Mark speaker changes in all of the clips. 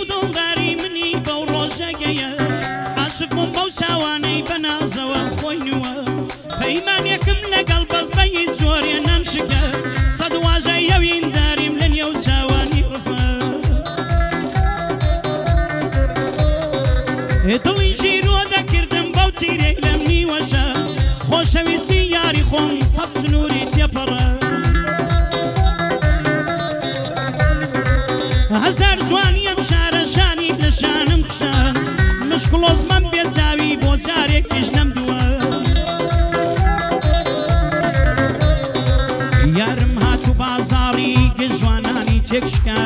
Speaker 1: دڵداری منی بەو ڕۆژەگەیە عاشق بووم بەو چاوانەی بەنازەوە خۆی نووە پەیمانێکم لەگەڵ بەزبەی جۆرێ نەمشکە سەد واژەی ئەوینداریم لە نێو چاوانی ڕفە دڵی ژیرۆ دەکردم بەو تیرەی لەم نیوەشە خۆشەویستی یاری خۆم سەد سنووری تێپەڕە هەزار جوانیم شارە شانی لە شانم خشان مشکڵۆزمەم بێچاوی بۆ جارێکیش نەمدووە یارم هاتوو بازاڕی گەجوانانی تێکشکا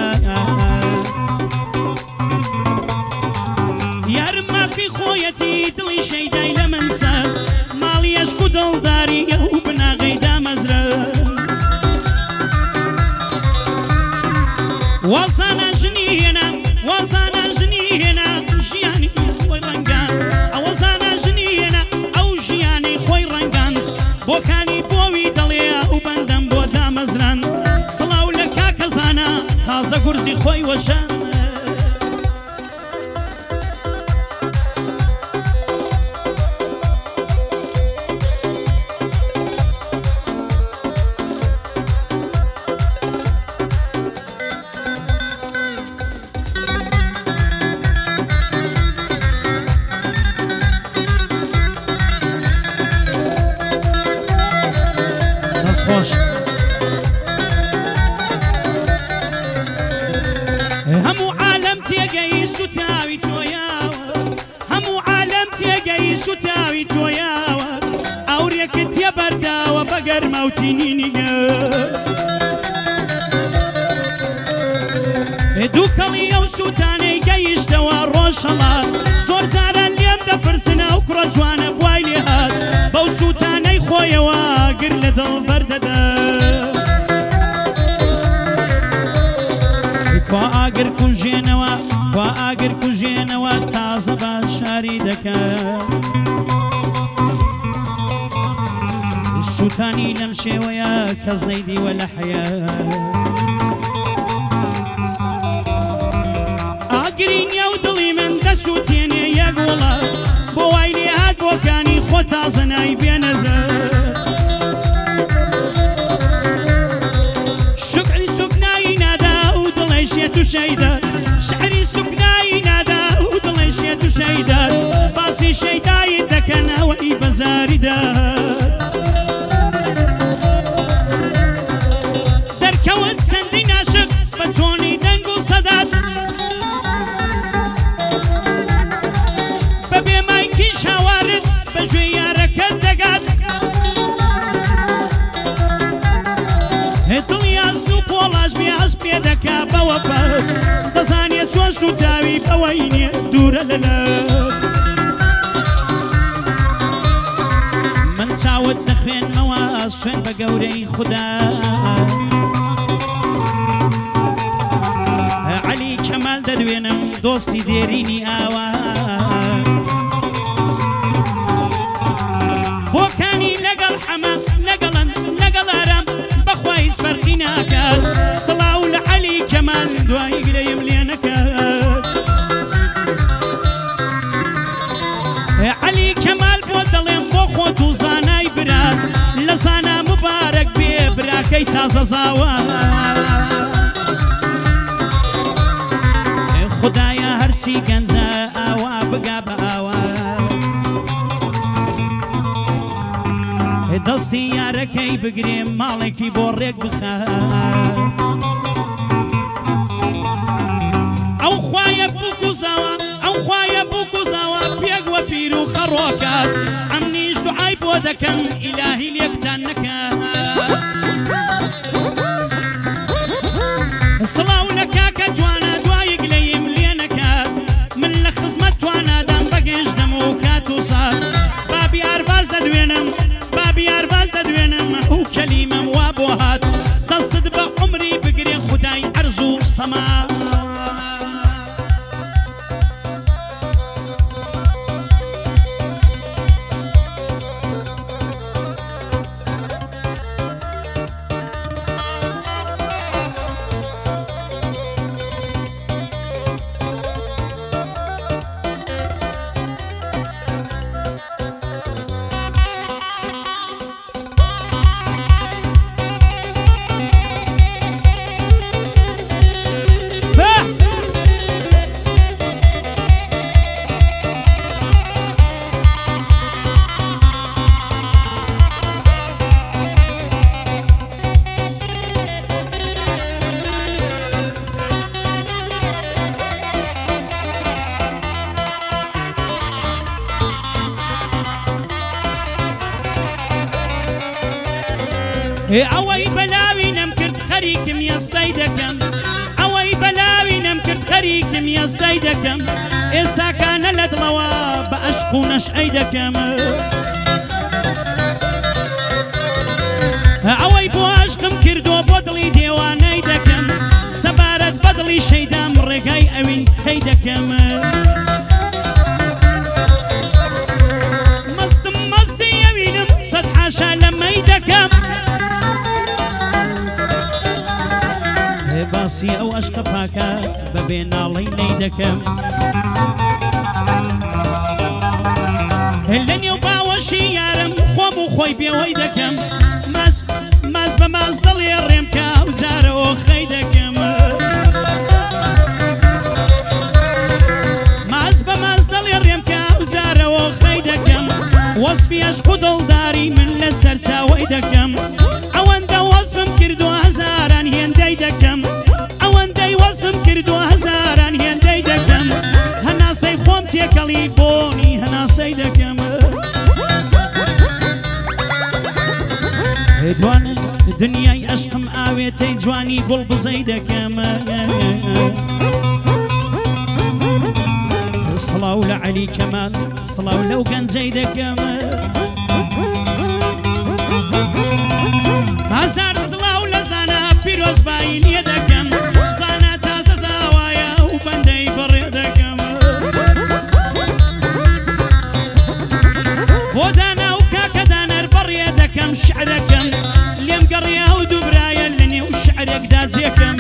Speaker 1: یارم مافی خۆیەتی دڵی شەیدای لە من سەد ماڵی عەشق و دڵداریە و بناغەی دامەزرە وەزانە ژنی هێنا وەزانە ژنی هێنا ژیانی خۆی ڕەنگان ئەوەزانە ژنی هێنا ئەو ژیانی خۆی ڕەنگاند بۆکانی بۆوی دڵێ و بەندەم بۆ دامەزران سڵاو لە کاکەزانە تازە گورزی خۆی وەشان هەموو عالەم تێگەی سوتاوی تۆیاوە هەموو عالەم تێگەی سوتاوی تۆیاوە ئەوڕێکت تێبەرداوە بە گەرماوتینی نیگە دووکەڵی ئەو سووتانەی گەیشتەوە ڕۆژهەڵا زۆر جاران لێم دەپرسنە ئەو کوڕە جوانە خوای لێ هات بەو سووتانەی خۆیەوە گر لە دڵ بەردەدا خوا ئاگر کوژێنەوە خوا ئاگر کوژێنەوە تازە باشاری دەکات سووتانی لەم شێوەیە کەس نەیدیوە لە حەیات ئاگری نێو دڵی من دەسووتێنێ یەک وڵات بۆ وای لێ هات بۆکانی خۆ تازە نای بێنەزەر شکری سوکنایی نادا و دڵێشێت و شەیدات شعری سوکنایی نادا و دڵێشێت و شەیدات باسی شەیدایی دەکەنەوەی بەزاری دات دەرکەوت چەندی ناشق بە تۆنی دەنگ و سەدات بە بێمایکی شاوارت بە گوێ یارەکەت دەگات دڵی ئەزن و پۆڵاش بێ ئەس پێ دەکا بەوە پەر دەزانێت چۆن سوتاوی بەوەی نییە دوورە لەلەر من چاوت دەخوێنمەوە سوێن بە گەورەی خودا عەلی کەمال دەدوێنم دۆستی دێرینی ئاوا بۆکانی لەگەڵ حەمە لەگەڵن لەگەڵ ئارام بەخوای هیچ فەرقی ناکات سڵاو لە عەلی کەمال دوای گرەیم لێ نەکات عەلی کەمال بۆ دەڵێم بۆ خۆت و زانای برات لە زانا مبارەک بێ براکەی تازە زاوە خدایە هەرچی گەنجە ئاوا بگا بە ئاوا دەستی یارەکەی بگرێم ماڵێکی بۆ ڕێک بخات ئەو خوایە بووک و زاوە ئەو خوایە بووک و زاوە پێک وە پیر و خەڕۆکات ئەمنیش دوعای بۆ دەکەم ئیلاهی لێکتان نەکات سڵاو لە کاکە توانە دوایەک لەیم لێ نەکات من لە خزمەت توانادام بەگەشتم و کات و سات بابی ئارباز دەدوێنم بابی ئارباز دەدوێنم ئەو کەلیمەم وا بۆ هات دەستت بە عومری بگرێ خودای عەرز و سەما ئەوەی بەلاوی نەمکرد خەریکم یاستای دەکەم ئەوەی بەلاوی نەمکرد خەریکم یاستای دەکەم ئێستاکانە لە دڵەوە بە عەشق و نەشئەی دەکەم ئەوەی بۆ عەشقم کردووە بۆ دڵی دێوانەی دەکەم سەبارەت بە دڵی شەیدام ڕێگای ئەوین تەی دەکەم مەستم مەستی ئەوینم سەد حاشا لەمەی دەکەم باسی ئەو عەشقە پاکە بەبێ ناڵەی نەی دەکەم لە نێو باوەشی یارم خۆم و خۆی بێوەی دەکەم ماز بە ماز دڵێ ڕێمکە ئەو جارەوە خەی دەکەم ماز بە ماز دڵێ ڕێمکە ئەو جارەوە خەی دەکەم وەسفی عەشق و دڵداری من لەسەر چاوەی دەکەم ئەوەندە وەسفم کردو هەزاران هێندەی دەکەم ئەوەندەی وەسفم کردو هەزاران هێندەی دەکەم هەناسەی خۆم تێکەڵی بۆنی هەناسەی دەکەم دوانە دنیای عەشقم ئاوێتەی جوانی گوڵ بزەی دەکەم سڵاو لە عەلی کەمال سڵاو لەو گەنجەی دەکەم هەزار سڵاو لە زانە پیرۆزبایی لێ دەکەم زانە تازە زاوایە و بەندەی بەڕێ دەکەم بۆ دانا و کاکە دانەر بەڕێ دەکەم شعرەکەم لێم گەڕێ و دووبرایە لە نێو شعرێکدا جێکەم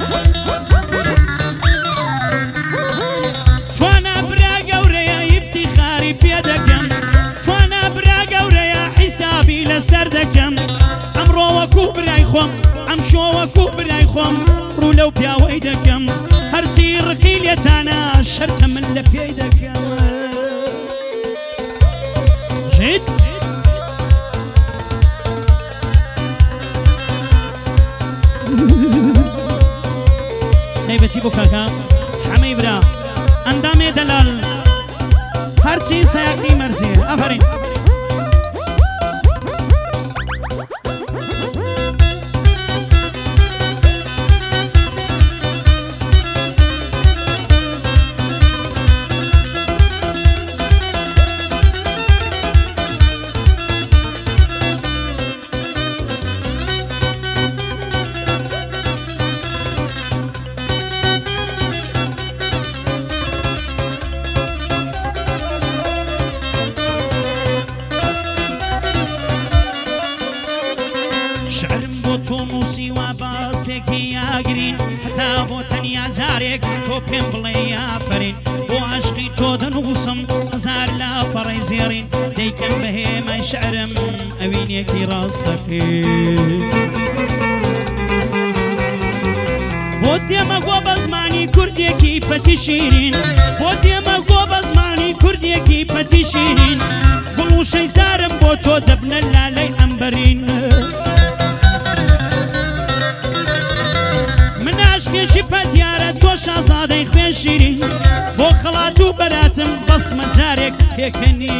Speaker 1: توانە برا گەورەیە ئیفتیخاری پێ دەکەم توانە برا گەورەیە حیسابی لەسەر دەکەم ئەمڕۆ وەکوو برای خۆم ئەم شۆ وەکوو برای خۆم ڕوو لەو پیاوەی دەکەم هەرچی ڕقی لێتانە شەرتە من لە پێی دەکەم ژید تایبەتی بۆ کاکە حەمەی برا ئەندامێ دەلال هەرچی سەیاقی مەرزێ ئەفەرین شعرم بۆ تۆ موسیوا باسێکی یاگرین هەتا بۆ تەنیا جارێک تۆ پێم بڵێ یافەرین بۆ عەشقی تۆ دەنووسم هەزار لاپەڕەی زێڕین دەیکەم بەهێمەی شعرم ئەوینێکی ڕاستەکەی بۆ دێمەگۆ بە زمانی کوردێکی پەتی شیرین بۆ دێمەگۆ بە زمانی کوردێکی پەتی شیرین گوڵ و شەیزارم بۆ تۆ دەبنە لالەی ئەمبەرین عەشقێکی پەتیارە تۆ شازادەی خوێن شیرین بۆ خەڵات و بەراتم بەسمە جارێک پێکەنی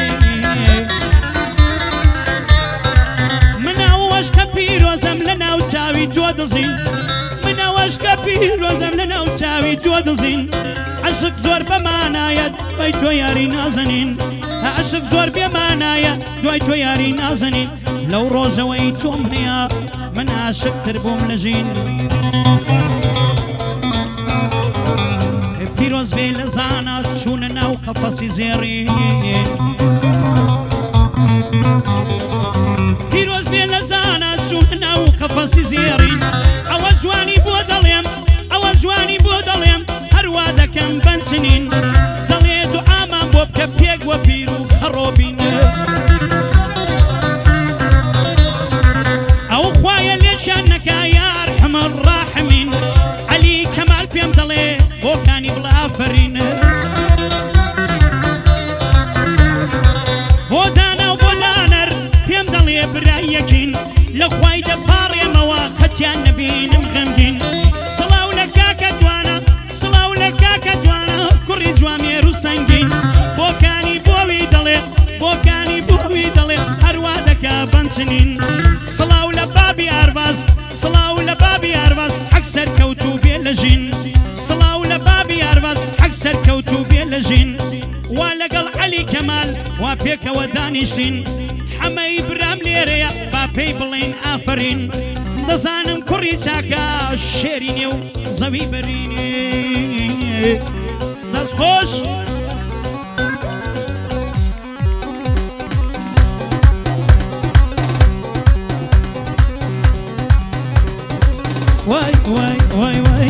Speaker 1: منە وەشکە پیرۆزەم لە ناو چاوی تۆ دەزین منە وەشکە پیرۆزەم لە ناو چاوی تۆ دەزین عەشق زۆر بەمانایەت دوای تۆ یاری نازەنین عەشق زۆر بێمانایە دوای تۆ یاری نازەنین لەو ڕۆژەوەی تۆم هەیە من عاشقتر بووم لە ژین پیرۆز بێ لە زانە چوونە ناو قەفەسی زێڕین پیرۆز بێ لە زانە چوونە ناو قەفەسی زێڕین ئەوە جوانی بۆ دەڵێم ئەوە جوانی بۆ دەڵێم هەروە دەکەم بەنچنین دەڵێ دوعامان بۆ بکە پێک وە پیر و خەڕۆبین ئەو خوایە لێشان نەکا یا ئەرحەمە ڕاحمین عەلی کەمال پێم دەڵێ بۆکانی بڵێ ئافەرین بۆ دانا و بۆ دانەر پێم دەڵێ برای یەکین لە خوای دەپاڕێمەوە قەتیان نەبینم غەمگین سڵاو لە کاکە دوانە سڵاو لە کاکە دوانە کوڕی جوامێر و سەنگین بۆکانی بۆوی دەڵێ بۆکانی بۆوی دەڵێ هەروە دەکا بەنچنین سڵاو لە لەژین وا لەگەڵ عەلی کەمال وا پێکەوە دانیشتین حەمەی برام لێرەیە با پێی بڵێن ئافەرین دەزانم کوڕی چاکە شێرینێ و زەوی بەرینێ دەست خۆش وای وای وای وای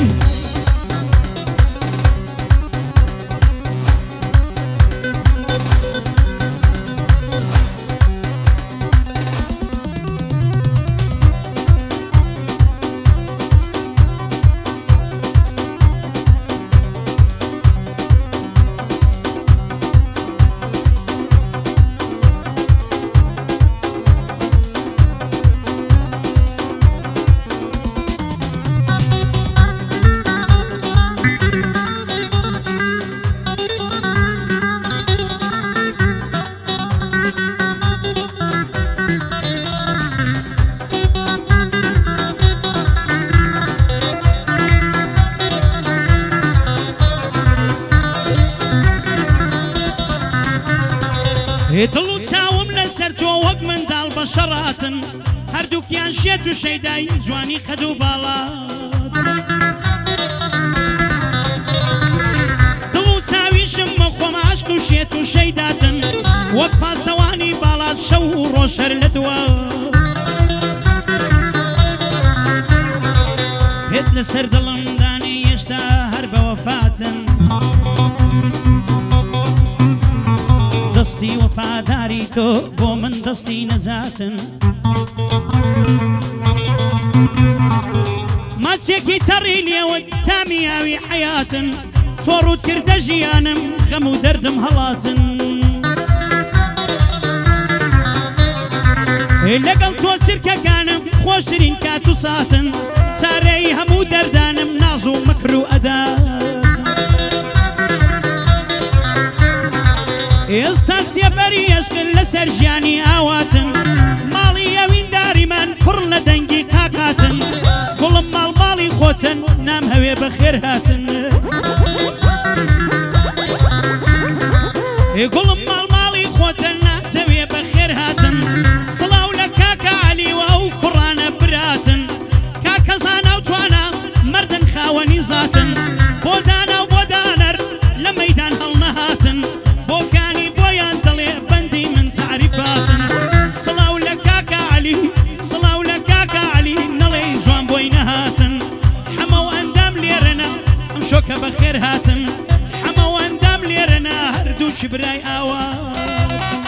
Speaker 1: دڵ و چاوم لەسەر تۆ وەک منداڵ بە شەڕاتن هەردووکیان شێت و شەیدای جوانی قەد و باڵات دڵ و چاویشم بە خۆم عاشق و شێت و شەیداتن وەک پاسەوانی باڵات شەو و ڕۆژ هەر لە دوات پێت لەسەر دڵم دانی هێشتا هەر بە وەفاتن دەستی وەفاداری تۆ بۆ من دەستی نەزاتن ماچێکی تەڕی لێوت تا میاوی حەیاتن تۆ ڕوود کردە ژیانم غەم و دەردم هەڵاتن لەگەڵ تۆ سرکەکانم خۆشترین کات و ساتن چارەی هەموو دەردانم ناز و مەکر و ئەدات ئێستا سێبەری ئەشقن لەسەر ژیانی ئاواتن ماڵی ئەوینداریمان پڕ لە دەنگی قاقاتن گوڵم ماڵی خۆتن نام هەوێ بەخێر هاتن گوڵم ماڵی خۆتن ناتەوێ بەخێر هاتن سڵاو لە کاکە عەلی و ئەو کوڕانە براتن کاکە زانا و توانە مەردن خاوەنی زاتن بۆ دانا و بۆ دانەر لە مەیدان هەڵنەهاتن بۆکانی بۆیان دەڵێ بەندی من تعریفاتن سڵاو لە کاکە عەلی سڵاو لە کاکە عەلی نەڵێ جوان بۆی نەهاتن حەمە و ئەندام لێرەنە ئەم شۆکە بەخێر هاتن حەمە و ئەندام لێرەنە هەردووچی برای ئاوات